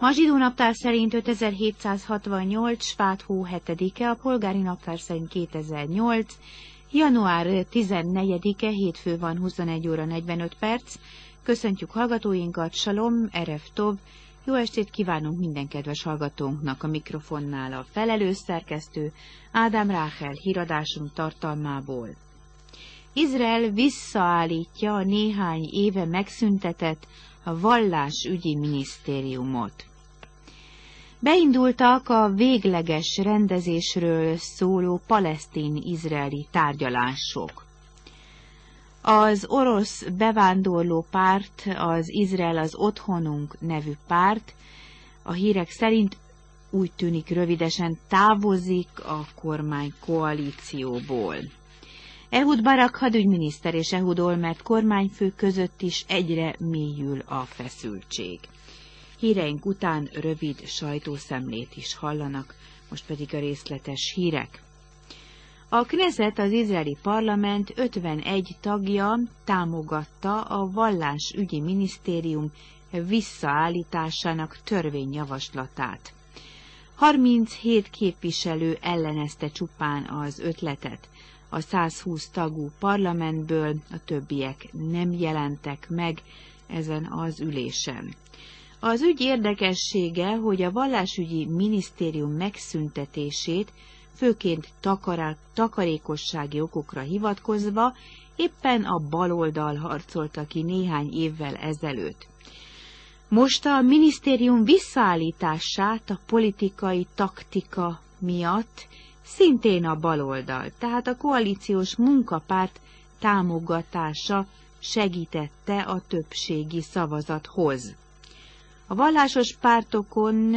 Ma zsidó naptár szerint 5768. Svát hó 7-e, a polgári naptár szerint 2008. január 14-e, hétfő van, 21 óra 45 perc. Köszöntjük hallgatóinkat, Salom, Erev Tov. Jó estét kívánunk minden kedves hallgatónknak, a mikrofonnál a felelős szerkesztő Ádám Ráhel híradásunk tartalmából. Izrael visszaállítja a néhány éve megszüntetett a vallásügyi minisztériumot. Beindultak a végleges rendezésről szóló palesztin-izraeli tárgyalások. Az orosz bevándorló párt, az Izrael az otthonunk nevű párt, a hírek szerint úgy tűnik rövidesen távozik a kormány koalícióból. Ehud Barak hadügyminiszter és Ehud Olmert kormányfő között is egyre mélyül a feszültség. Híreink után rövid sajtószemlét is hallanak, most pedig a részletes hírek. A Knesset, az izraeli parlament 51 tagja támogatta a vallásügyi minisztérium visszaállításának törvényjavaslatát. 37 képviselő ellenezte csupán az ötletet. A 120 tagú parlamentből a többiek nem jelentek meg ezen az ülésen. Az ügy érdekessége, hogy a vallásügyi minisztérium megszüntetését főként takarékossági okokra hivatkozva éppen a baloldal harcolta ki néhány évvel ezelőtt. Most a minisztérium visszaállítását a politikai taktika miatt szintén a baloldal, tehát a koalíciós munkapárt támogatása segítette a többségi szavazathoz. A vallásos pártokon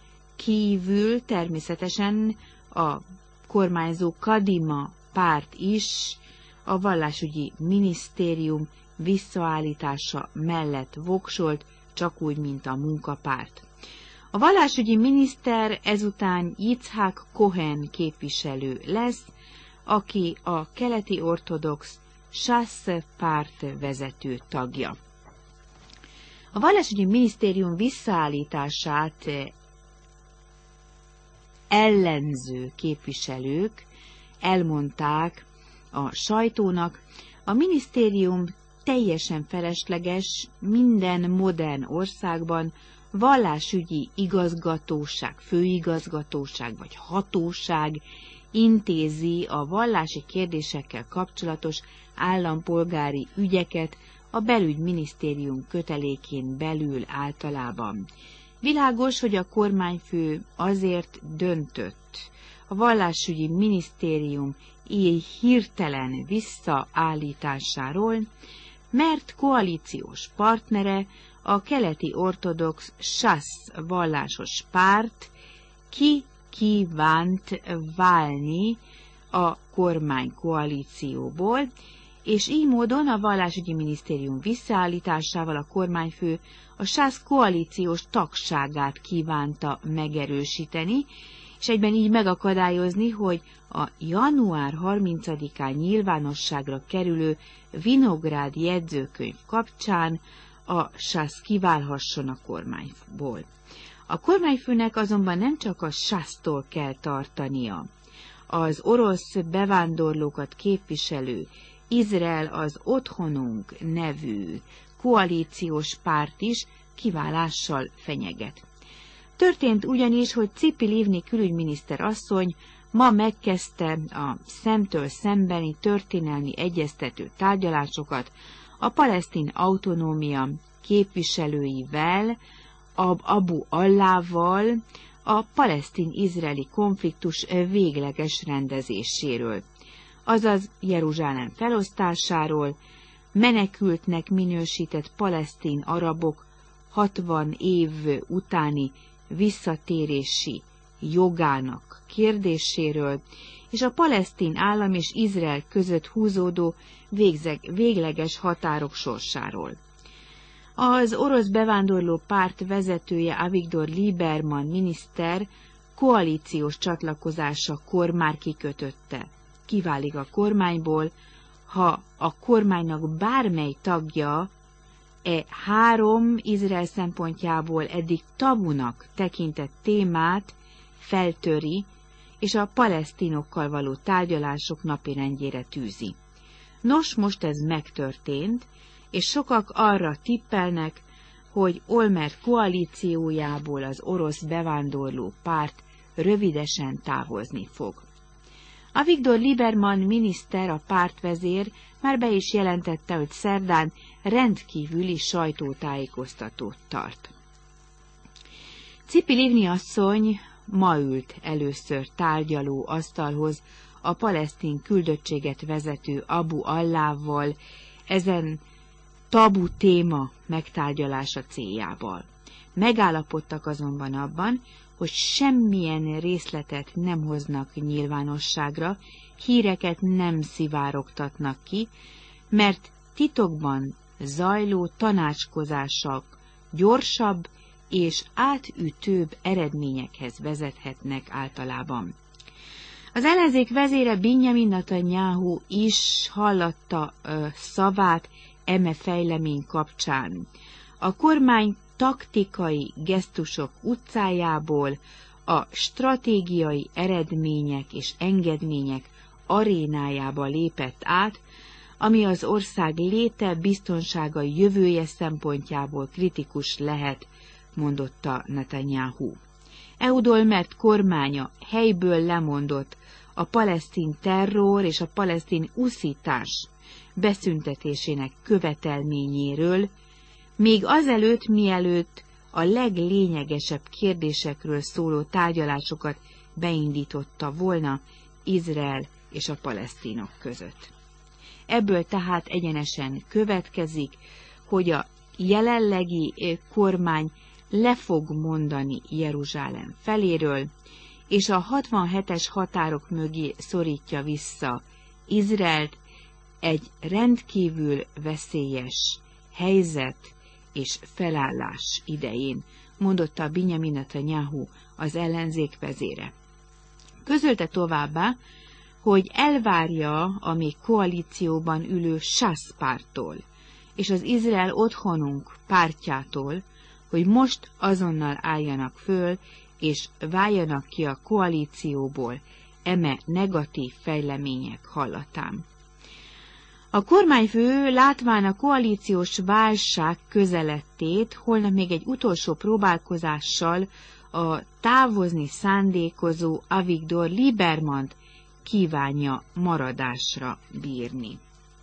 kívül természetesen a kormányzó Kadima párt is a vallásügyi minisztérium visszaállítása mellett voksolt, csak úgy, mint a munkapárt. A vallásügyi miniszter ezután Yitzhak Cohen képviselő lesz, aki a keleti ortodox SASZ párt vezető tagja. A vallásügyi minisztérium visszaállítását ellenző képviselők elmondták a sajtónak, a minisztérium teljesen felesleges, minden modern országban vallásügyi igazgatóság, főigazgatóság vagy hatóság intézi a vallási kérdésekkel kapcsolatos állampolgári ügyeket a belügyminisztérium kötelékén belül általában. Világos, hogy a kormányfő azért döntött a vallásügyi minisztérium így hirtelen visszaállításáról, mert koalíciós partnere a keleti ortodox SASZ vallásos párt kívánt válni a kormánykoalícióból, és így módon a vallásügyi minisztérium visszaállításával a kormányfő a SASZ koalíciós tagságát kívánta megerősíteni, és egyben így megakadályozni, hogy a január 30-án nyilvánosságra kerülő Vinográd jegyzőkönyv kapcsán a SASZ kiválhasson a kormányból. A kormányfőnek azonban nem csak a SASZ-tól kell tartania. Az orosz bevándorlókat képviselő Izrael az otthonunk nevű koalíciós párt is kiválással fenyeget. Történt ugyanis, hogy Tzipi Livni külügyminiszter asszony ma megkezdte a szemtől szembeni történelmi egyeztető tárgyalásokat a palesztin autonómia képviselőivel, Abu Allával, a palesztin-izraeli konfliktus végleges rendezéséről, azaz Jeruzsálem felosztásáról, menekültnek minősített palesztin arabok 60 év utáni visszatérési jogának kérdéséről, és a palesztin állam és Izrael között húzódó végleges határok sorsáról. Az orosz bevándorló párt vezetője Avigdor Lieberman miniszter koalíciós csatlakozásakor már kikötötte. Kiválik a kormányból, ha a kormánynak bármely tagja három Izrael szempontjából eddig tabunak tekintett témát feltöri, és a palesztinokkal való tárgyalások napirendjére tűzi. Nos, most ez megtörtént, és sokak arra tippelnek, hogy Olmert koalíciójából az orosz bevándorló párt rövidesen távozni fog. Avigdor Lieberman miniszter, a pártvezér már be is jelentette, hogy szerdán rendkívüli sajtótájékoztatót tart. Tzipi Livni asszony ma ült először tárgyaló asztalhoz a palesztin küldöttséget vezető Abu Allával ezen tabu téma megtárgyalása céljával. Megállapodtak azonban abban, hogy semmilyen részletet nem hoznak nyilvánosságra, híreket nem szivárogtatnak ki, mert titokban zajló tanácskozások gyorsabb és átütőbb eredményekhez vezethetnek általában. Az ellenzék vezére Binyamin Netanyahu is hallatta szavát eme fejlemény kapcsán. A kormány taktikai gesztusok utcájából a stratégiai eredmények és engedmények arénájába lépett át, ami az ország léte, biztonsága, jövője szempontjából kritikus lehet, mondotta Netanyahu. Ehud Olmert kormánya helyből lemondott a palesztin terror és a palesztin uszítás beszüntetésének követelményéről, még azelőtt, mielőtt a leglényegesebb kérdésekről szóló tárgyalásokat beindította volna Izrael és a palesztinok között. Ebből tehát egyenesen következik, hogy a jelenlegi kormány le fog mondani Jeruzsálem feléről, és a 67-es határok mögé szorítja vissza Izraelt egy rendkívül veszélyes helyzet és felállás idején, mondotta Binyamin Netanyahu, az ellenzék vezére. Közölte továbbá, hogy elvárja a még koalícióban ülő SASZ párttól és az Izrael otthonunk pártjától, hogy most azonnal álljanak föl, és váljanak ki a koalícióból eme negatív fejlemények hallatán. A kormányfő látván a koalíciós válság közelettét holnap még egy utolsó próbálkozással a távozni szándékozó Avigdor Liebermant kívánja maradásra bírni.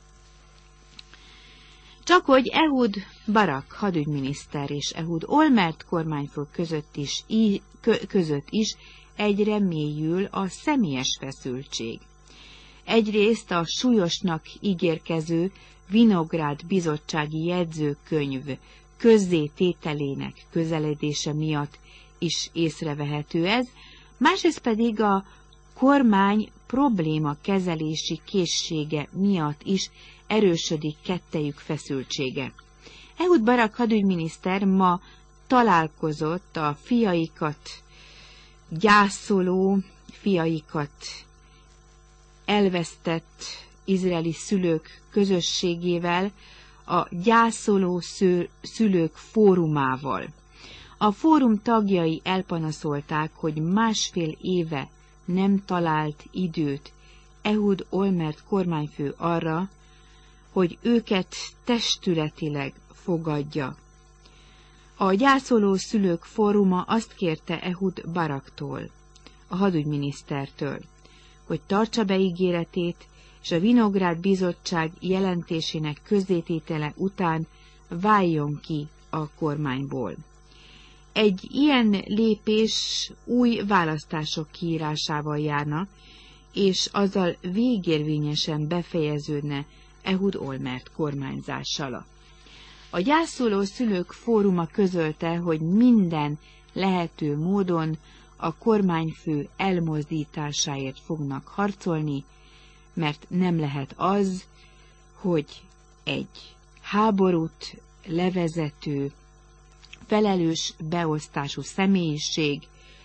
Csakhogy Ehud Barak hadügyminiszter és Ehud Olmert kormányfő között is egyre mélyül a személyes feszültség. Egyrészt a súlyosnak ígérkező Vinográd bizottsági jegyzőkönyv közzétételének közeledése miatt is észrevehető ez, másrészt pedig a kormány probléma kezelési készsége miatt is erősödik kettejük feszültsége. Ehud Barak hadügyminiszter ma találkozott a fiaikat gyászoló, fiaikat elvesztett izraeli szülők közösségével, a gyászoló szülők fórumával. A fórum tagjai elpanaszolták, hogy másfél éve nem talált időt Ehud Olmert kormányfő arra, hogy őket testületileg fogadja. A gyászoló szülők fóruma azt kérte Ehud Baraktól, a hadügyminisztertől, hogy tartsa be ígéretét, és a Vinográd bizottság jelentésének közzététele után váljon ki a kormányból. Egy ilyen lépés új választások kiírásával járna, és azzal végérvényesen befejeződne Ehud Olmert kormányzással. A gyászoló szülők fóruma közölte, hogy minden lehető módon a kormányfő elmozdításáért fognak harcolni, mert nem lehet az, hogy egy háborút levezető, felelős beosztású személyiség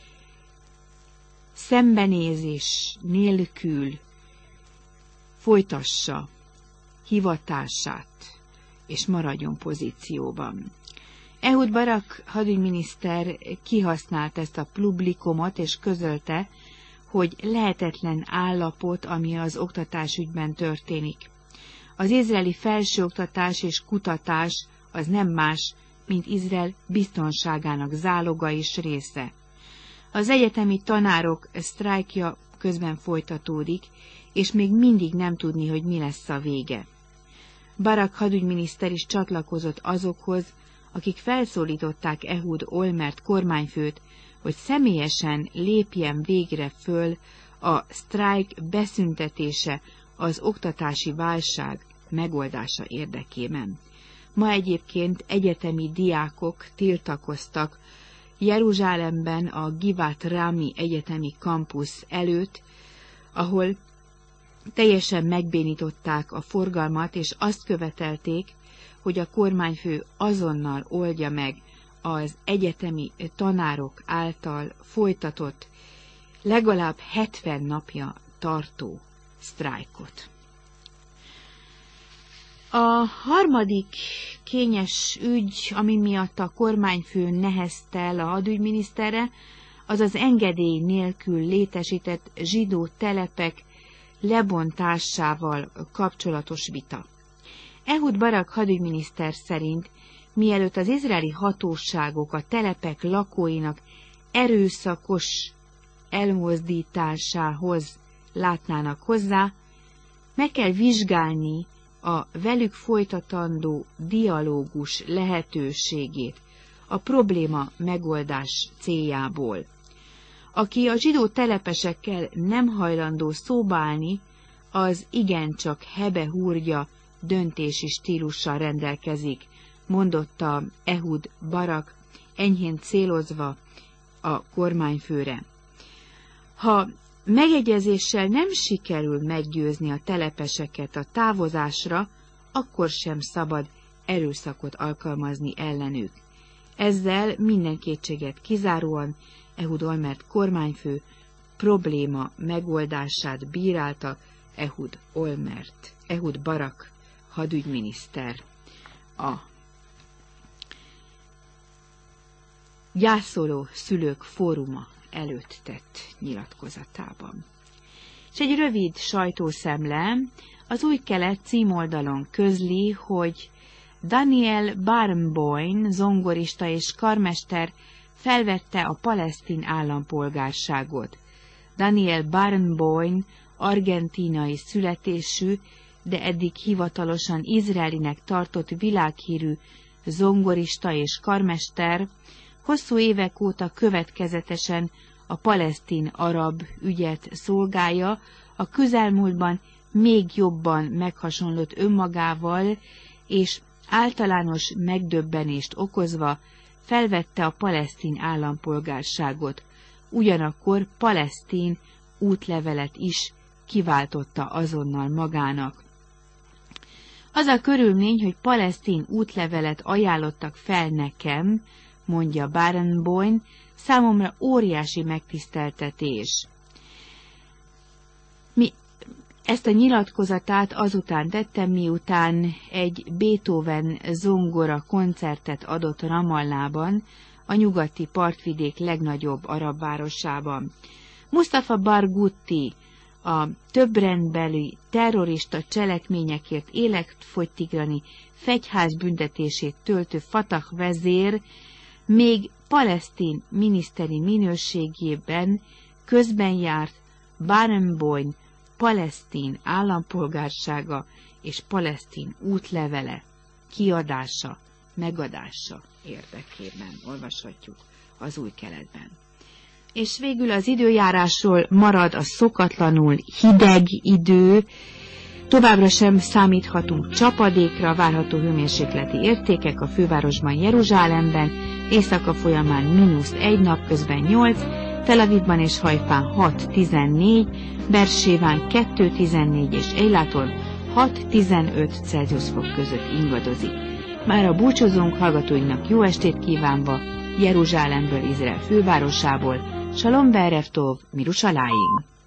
szembenézés nélkül folytassa hivatását és maradjon pozícióban. Ehud Barak hadügyminiszter kihasznált ezt a publikumot, és közölte, hogy lehetetlen állapot, ami az oktatásügyben történik. Az izraeli felsőoktatás és kutatás az nem más, mint Izrael biztonságának záloga és része. Az egyetemi tanárok sztrájkja közben folytatódik, és még mindig nem tudni, hogy mi lesz a vége. Barak hadügyminiszter is csatlakozott azokhoz, akik felszólították Ehud Olmert kormányfőt, hogy személyesen lépjen végre föl a sztrájk beszüntetése az oktatási válság megoldása érdekében. Ma egyébként egyetemi diákok tiltakoztak Jeruzsálemben a Givat Rami egyetemi kampusz előtt, ahol teljesen megbénították a forgalmat, és azt követelték, hogy a kormányfő azonnal oldja meg az egyetemi tanárok által folytatott, legalább 70 napja tartó sztrájkot. A harmadik kényes ügy, ami miatt a kormányfő nehezte el a hadügyminiszterre, az az engedély nélkül létesített zsidó telepek lebontásával kapcsolatos vita. Ehud Barak hadügyminiszter szerint, mielőtt az izraeli hatóságok a telepek lakóinak erőszakos elmozdításához látnának hozzá, meg kell vizsgálni a velük folytatandó dialógus lehetőségét a probléma megoldás céljából. Aki a zsidó telepesekkel nem hajlandó szóba állni, az igencsak hebe-húrgya döntési stílussal rendelkezik, mondotta Ehud Barak, enyhén célozva a kormányfőre. Ha megegyezéssel nem sikerül meggyőzni a telepeseket a távozásra, akkor sem szabad erőszakot alkalmazni ellenük. Ezzel minden kétséget kizáróan Ehud Olmert kormányfő probléma megoldását bírálta Ehud Barak hadügyminiszter a gyászoló szülők fóruma előtt tett nyilatkozatában. És egy rövid sajtószemle az Új Kelet címoldalon közli, hogy Daniel Barenboim, zongorista és karmester felvette a palesztin állampolgárságot. Daniel Barenboim argentínai születésű, de eddig hivatalosan izraelinek tartott világhírű zongorista és karmester, hosszú évek óta következetesen a palesztin-arab ügyet szolgálja, a közelmúltban még jobban meghasonlott önmagával, és általános megdöbbenést okozva felvette a palesztin állampolgárságot, ugyanakkor palesztin útlevelet is kiváltotta azonnal magának. Az a körülmény, hogy palesztin útlevelet ajánlottak fel nekem, mondja Barenboim, számomra óriási megtiszteltetés. Ezt a nyilatkozatát azután tettem, miután egy Beethoven zongora koncertet adott Ramallában, a nyugati partvidék legnagyobb arab városában. Mustafa Barghouti, a többrendbeli terrorista cselekményekért életfogytiglani fegyház büntetését töltő Fatah vezér még palesztin miniszteri minőségében közben járt Barenboim palesztin állampolgársága és palesztin útlevele kiadása, megadása érdekében. Olvashatjuk az Új Keletben. És végül az időjárásról marad a szokatlanul hideg idő, továbbra sem számíthatunk csapadékra, várható hőmérsékleti értékek a fővárosban Jeruzsálemben, éjszaka folyamán -1, napközben 8, Tel Avivban és Hajfán 6-14, Bersébán 2-14 és Eiláton 6-15 Celsius fok között ingadozik. Mára búcsúzunk, hallgatóinknak jó estét kívánva, Jeruzsálemből, Izrael fővárosából, Shalom Be'erev Tov, Mirushalayim.